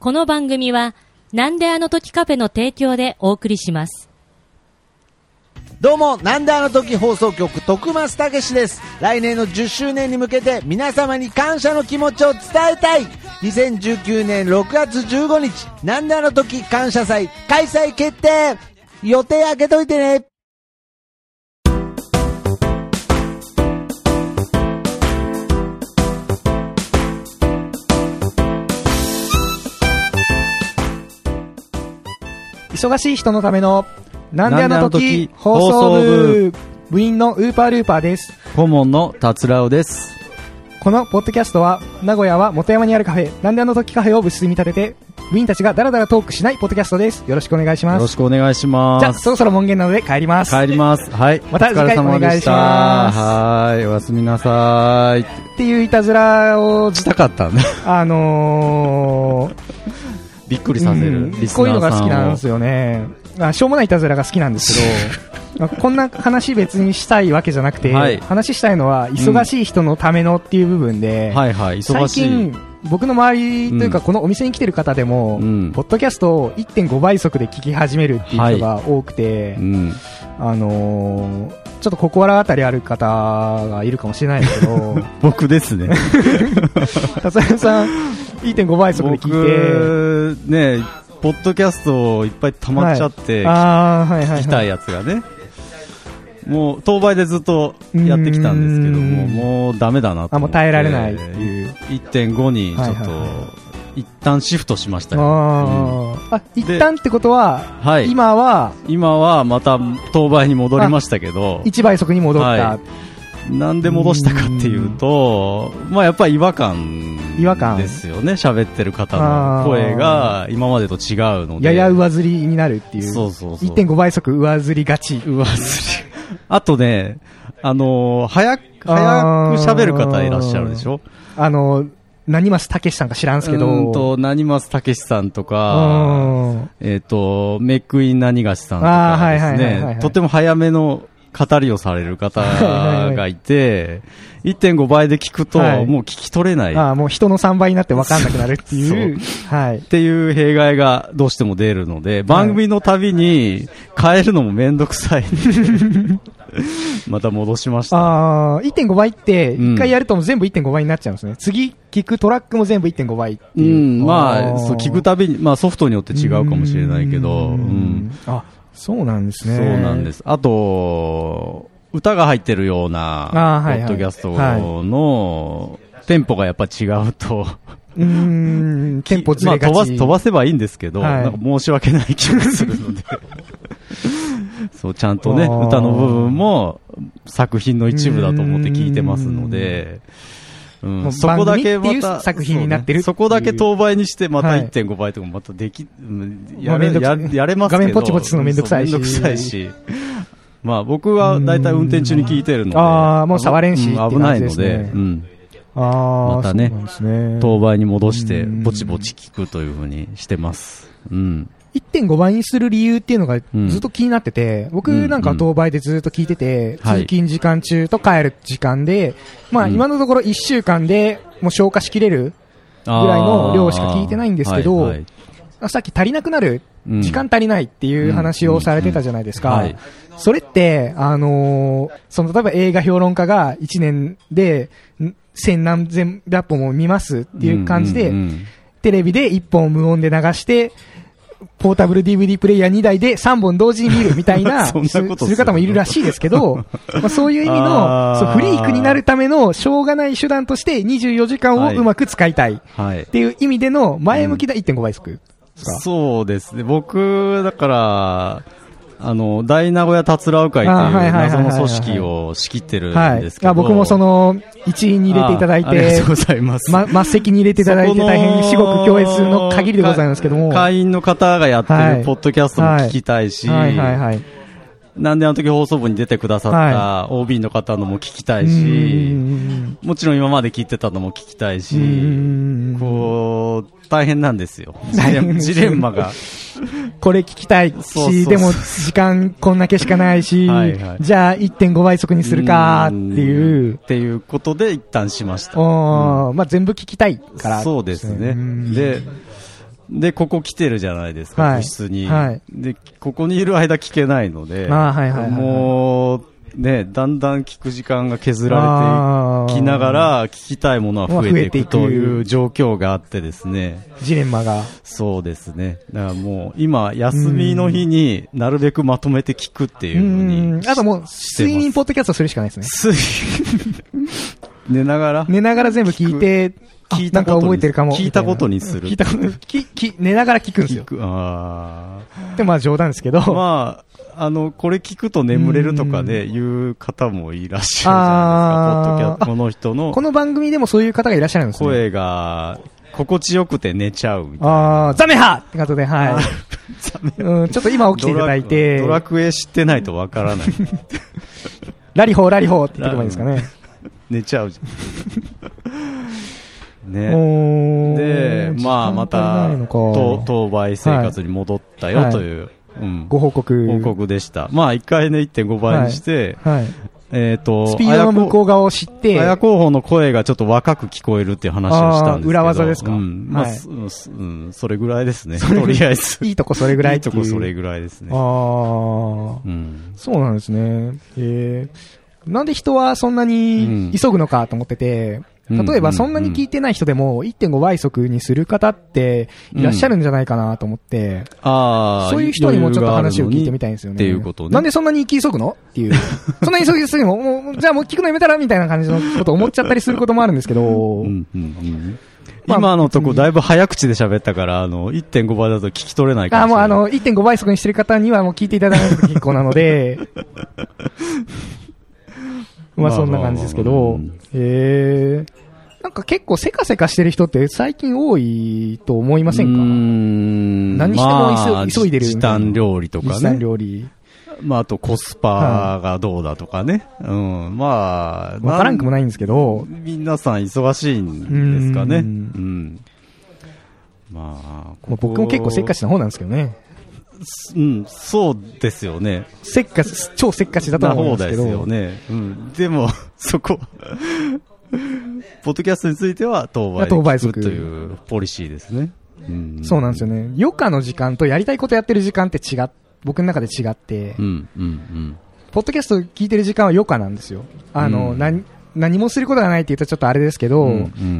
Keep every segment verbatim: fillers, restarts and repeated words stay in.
この番組はなんであの時カフェの提供でお送りします。 どうも、なんであの時放送局徳増たけしです。来年のじゅっしゅうねんに向けて皆様に感謝の気持ちを伝えたい。にせんじゅうきゅうねんろくがつじゅうごにち、なんであの時感謝祭開催決定。予定開けといてね。 忙しい人のためのなんであの時放送部、部員のウーパールーパーです。 顧問の達郎です。 このポッドキャストは名古屋は本山にあるカフェなんであの時カフェを部室に見立てて部員たちがダラダラトークしないポッドキャストです。よろしくお願いします。 よろしくお願いします。 じゃあそろそろ門限なので帰ります。 帰ります。はい、 また次回お願いします。 はい、おやすみなさいっていういたずらをしたかったんだあのーびっくりさせる、うん、リスナーさんを。 こういうのが好きなんですよね。あ、しょうもないいたずらが好きなんですけどこんな話別にしたいわけじゃなくて、はい、話したいのは忙しい人のためのっていう部分で、うん、はいはい、忙しい。最近僕の周りというか、うん、このお店に来てる方でも、うん、ポッドキャストを いってんご 倍速で聞き始めるっていう人が多くて、はい、うん、あのー、ちょっと心当たりある方がいるかもしれないですけど僕ですね達也さん いってんご 倍速で聞いて僕ね、ポッドキャストいっぱい溜まっちゃって、はい、聞きたいやつがね、もう当倍でずっとやってきたんですけども、もうダメだなと思って、あ、もう耐えられないっていういってんご にちょっと、はいはいはい、一旦シフトしましたよ。あ、 うん、あ、一旦ってことは、はい、今は今はまた当倍に戻りましたけど、 いちばい速に戻った、はい、 なんで戻したかっていうと、まあやっぱり違和感違和感ですよね。喋ってる方の声が今までと違うので、 やや上ずりになるっていう。 そうそうそう、 いってんご 倍速上ずりがち。 上ずりあとね、あのー、早く早く喋る方いらっしゃるでしょ。 あのー、何増たけしさんか知らんすけど、 うんと何増たけしさんとか、えっ、ー、とメックイン何がしさんとかですね、とても早めの語りをされる方がいていってんご 倍で聞くと、はい、もう聞き取れない。 ああ、もう人のさんばいになって分かんなくなるっていうはい、っていう弊害がどうしても出るので、番組のたびに変えるのもめんどくさいまた戻しました。 ああ、いってんご 倍って一回やると全部 いってんご 倍になっちゃうんですね。次聞くトラックも全部 いってんご 倍っていう、 うん、まあそう聞くたびに、まあ、ソフトによって違うかもしれないけど、うん、うん、 あ、そうなんですね。 そうなんです。あと歌が入ってるようなポッドキャストのテンポがやっぱ違うと、 うーん、テンポずれがち、 まあ、飛ば、飛ばせばいいんですけど、はい、なんか申し訳ない気がするのでそうちゃんとね、歌の部分も作品の一部だと思って聞いてますので、うん、そこだけまた作品になってる、 ね、そこだけ当倍にしてまた いってんご 倍とかまたでき、はい、やれ、まあ、や, やれますけど、 画面ポチポチするのめんどくさいし、 めんどくさいしまあ僕はだいたい運転中に聞いてるので、 ああ、もう触れんし、 うん、危ないので、うん、あ、またね、ね、当倍に戻してぼちぼち聞くという風にしてます。うん、 いってんご 倍にする理由っていうのがずっと気になってて、うん、僕なんか当倍でずっと聞いてて、うんうん、通勤時間中と帰る時間で、はい、まあ今のところいっしゅうかんでもう消化しきれるぐらいの量しか聞いてないんですけど、はいはい、さっき足りなくなる、うん、時間足りないっていう話をされてたじゃないですか。うんうんうん、はい、それって、あのー、その例えば映画評論家がいちねんで千何千百本も見ますっていう感じで、うんうんうん、テレビでいっぽん無音で流してポータブル ディーブイディー プレイヤーにだいでさんぼん同時に見るみたいなする方もいるらしいですけどまあそういう意味のそうフリークになるためのしょうがない手段としてにじゅうよじかんをうまく使いたいっていう意味での前向きな いってんご 倍速、 うん、そうですね。僕だからあの大名古屋たつらう会という謎の組織を仕切ってるんですけど、 はい、僕もその一員に入れていただいて、ありがとうございます。ま、末席に入れていただいて大変至極強烈の限りでございますけども、 会員の方がやってるポッドキャストも聞きたいし、はいはいはいはい、なんであの時放送部に出てくださった オービー の方のも聞きたいし、もちろん今まで聞いてたのも聞きたいし、こう大変なんですよ、ジレン、ジレンマがこれ聞きたいし、そうそうそう、でも時間こんだけしかないしはい、はい、じゃあ いってんご 倍速にするかっていうっていうことで一旦しました。 お、うん、まあ、全部聞きたいから、 そうですね。でで、ここ来てるじゃないですか、 はい、 部室に、 はい。 で、ここにいる間聞けないので、 あ、はいはいはいはい、 もう、ね、だんだん聞く時間が削られていきながら、聞きたいものは増えていくという状況があってですね。 ジレンマが。 そうですね。だからもう、今、休みの日になるべくまとめて聞くっていうふうに。 うん。あともう、睡眠ポッドキャストするしかないですね。 寝ながら寝ながら全部聞いて、聞いたことに、なんか覚えてるかも。 聞いたことにする。 聞いたことに、き、き、寝ながら聞くんですよ。 聞く、ああ。で、まあ冗談ですけど。 まあ、あの、これ聞くと眠れるとかで言う方もいらっしゃるじゃないですか、ポッドキャスト、この人の。 この番組でもそういう方がいらっしゃるんですね。 声が、心地よくて寝ちゃうみたいな。 ああ、ザメハってことで、はい。ザメうん、ちょっと今起きていただいて。 ドラクエ知ってないとわからない。 ラリホー、ラリホーって言ってもいいですかね。 寝ちゃうじゃん。ね。で、まあ、また、当倍生活に戻ったよという。うん、 ご報告。 報告でした。まあ、いっかいね、いってんごばいにして、はいはい、えっ、ー、と、 スピードの向こう側を知って、 綾候補の声がちょっと若く聞こえるっていう話をしたんですけど。 裏技ですか、 うん、まあ、はい、うん、それぐらいですね。とりあえず。 いいとこそれぐらいいいとこそれぐらいですね。 ああ、うん。そうなんですね。えー、なんで人はそんなに急ぐのかと思ってて、例えばそんなに聞いてない人でも いってんご 倍速にする方っていらっしゃるんじゃないかなと思って、うん、あそういう人にもちょっと話を聞いてみたいんですよね。 っていうことね。 なんでそんなに急ぐのっていう。そんなに急ぎすぎも、もうじゃあもう聞くのやめたらみたいな感じのこと思っちゃったりすることもあるんですけど、うんうんうん、 まあ、今のとこだいぶ早口で喋ったから、あの、いってんご 倍だと聞き取れないかもしれない。 あ、もうあの、いってんご 倍速にしてる方にはもう聞いていただかないと結構なので、まあそんな感じですけど、へー。なんか結構せかせかしてる人って最近多いと思いませんか？うーん、何しても、まあ、急いでる。 時短料理とかね。 時短料理。 まああとコスパがどうだとかね。はい、うん、まあ。 わからんくもないんですけど。 皆さん忙しいんですかね。うん,、うん。まあここ、僕も結構せっかちな方なんですけどね。 うん、そうですよね。 せっかち、超せっかちだと思うんですけど。 な方ですよね。うん。でも、そこ、ポッドキャストについては当倍で聞くというポリシーですね。 うん、そうなんですよね。余暇の時間とやりたいことやってる時間って違っ、僕の中で違って、うんうんうん、ポッドキャスト聞いてる時間は余暇なんですよ。あの、うん、何、何もすることがないって言うとちょっとあれですけど、うんうん、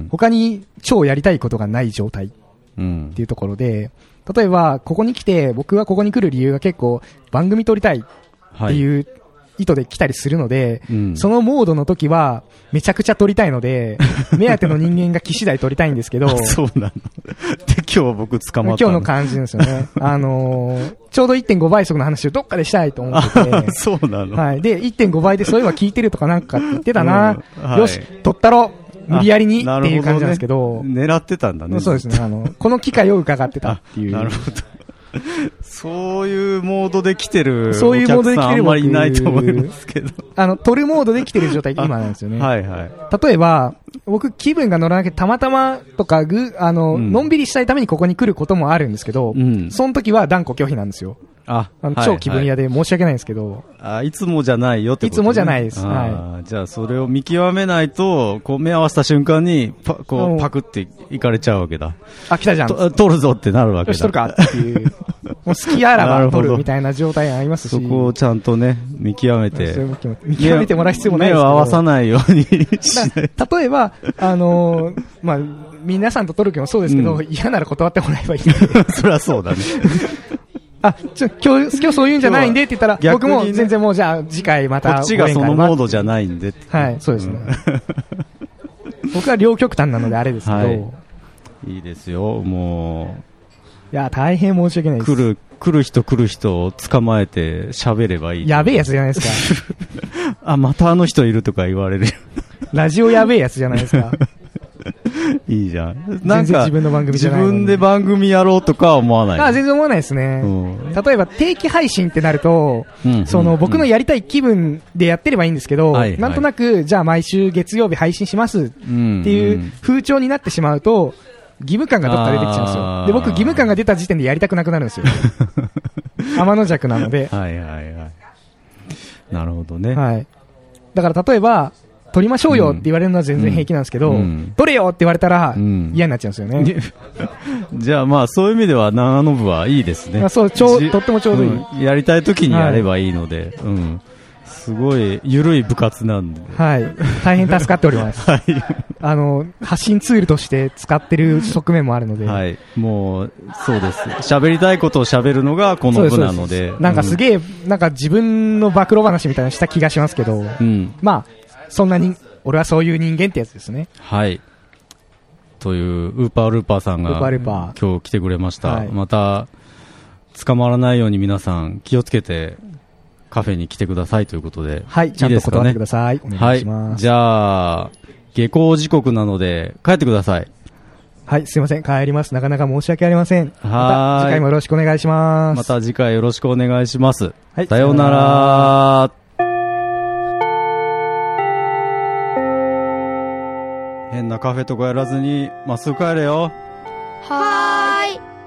他に超やりたいことがない状態っていうところで、例えばここに来て僕がここに来る理由が結構番組撮りたいっていう、はい意図で来たりするので、うん、そのモードの時はめちゃくちゃ撮りたいので目当ての人間が来次第撮りたいんですけどそうなので今日僕捕まった今日の感じですよねあのー、ちょうど いってんご 倍速の話をどっかでしたいと思っててそうなの、 はい、で いってんご 倍でそういえば聞いてるとかなんかって言ってたな、うんはい、よし撮ったろ無理やりにっていう感じなんですけど、 ね、狙ってたんだねそうですねあのこの機会を伺ってたっていうなるほどそういうモードで来てるお客さんあんまりいないと思いますけどあの、撮るモードで来てる状態今なんですよね。 はいはい。 例えば、僕気分が乗らなきゃたまたまとかぐ、あの、うん、のんびりしたいためにここに来ることもあるんですけど、うん、その時は断固拒否なんですよ。あ、あの超気分屋で申し訳ないんですけど、 はいはい、あいつもじゃないよってこと、ね、 いつもじゃないです。はい。じゃあそれを見極めないと、こう目合わせた瞬間にパこうパクっていかれちゃうわけだ。 あ、来たじゃん。 撮るぞってなるわけだ。 よし撮るかっていう。もう好きあらば撮るみたいな状態ありますし。 そこをちゃんとね見極めて、 見極めてもらう必要もないですけど。 目を合わさないようにしない。 例えばあのー、まあ皆さんと撮るけどそうですけど、うん、嫌なら断ってもらえばいい。 そりゃそうだね。 あ、ちょ、今日、今日そういうんじゃないんでって言ったら、ね、僕も全然もうじゃあ次回また。 こっちがそのモードじゃないんでって。 はい、そうですね。うん、僕は両極端なのであれですけど。はい、 いいですよ、もう。いや、大変申し訳ないです。 来る、来る人来る人を捕まえて喋ればいい。 やべえやつじゃないですか。 あ、またあの人いるとか言われる。 ラジオやべえやつじゃないですか。 いいじゃん。なんか自分の番組じゃないのに自分で番組やろうとかは思わない。 あ、全然思わないですね。うん、例えば定期配信ってなると、うんうん、その僕のやりたい気分でやってればいいんですけど、はいはい、なんとなくじゃあ毎週月曜日配信しますっていう風潮になってしまうと義務感がどっか出てきちゃうんですよ。で僕義務感が出た時点でやりたくなくなるんですよ。天の弱なので。 はいはいはい。なるほどね。 はい。だから例えば撮りましょうよって言われるのは全然平気なんですけど、うん、撮れよって言われたら嫌になっちゃうんですよね。 うん、じゃあまあそういう意味では長野部はいいですね。 そう、ちょう、とってもちょうどいい。 うん、やりたい時にやればいいので、はい、うん。すごい緩い部活なんで。 はい。大変助かっております。はい。あの、発信ツールとして使ってる側面もあるので。 はい。もう、そうです。喋りたいことを喋るのがこの部なので。 なんかすげえ、うん、なんか自分の暴露話みたいなした気がしますけど、うん。まあ、そんなに、俺はそういう人間ってやつですね。 はい。という、ウーパールーパーさんが、今日来てくれました。はい、また、捕まらないように皆さん気をつけて、カフェに来てくださいということで。 はい、ちゃんと断ってください。いいですかね。お願いします。 はい。じゃあ、下校時刻なので、帰ってください。 はい、すいません。帰ります。なかなか申し訳ありません。 はい。 また次回もよろしくお願いします。 また次回よろしくお願いします。はい。さようなら。変なカフェとかやらずに、まっすぐ帰れよ。 は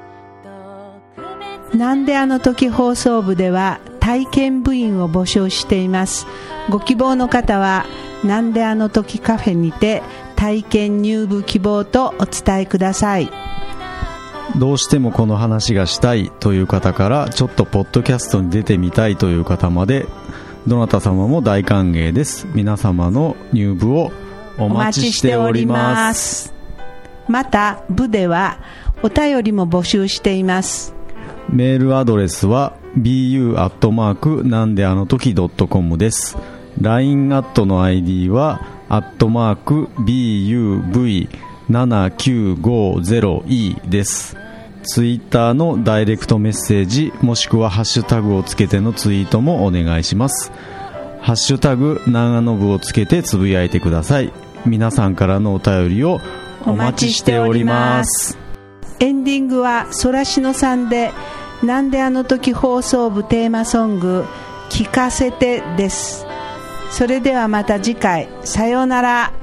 ーい。なんであの時放送部では、体験部員を募集しています。ご希望の方はなんであの時カフェにて体験入部希望とお伝えください。 どうしてもこの話がしたいという方からちょっとポッドキャストに出てみたいという方までどなた様も大歓迎です。皆様の入部をお待ちしております。 また部ではお便りも募集しています。 メールアドレスはビーユー アットマークなんであの時 .com です。 ライン アットの アイディー はアットマーク ビーユーブイななきゅうごゼロイー です。ツイッターのダイレクトメッセージもしくはハッシュタグをつけてのツイートもお願いします。ハッシュタグ長野部をつけてつぶやいてください。皆さんからのお便りをお待ちしております。 エンディングはソラシノさんでなんであの時放送部テーマソング聞かせてです。それではまた次回、さようなら。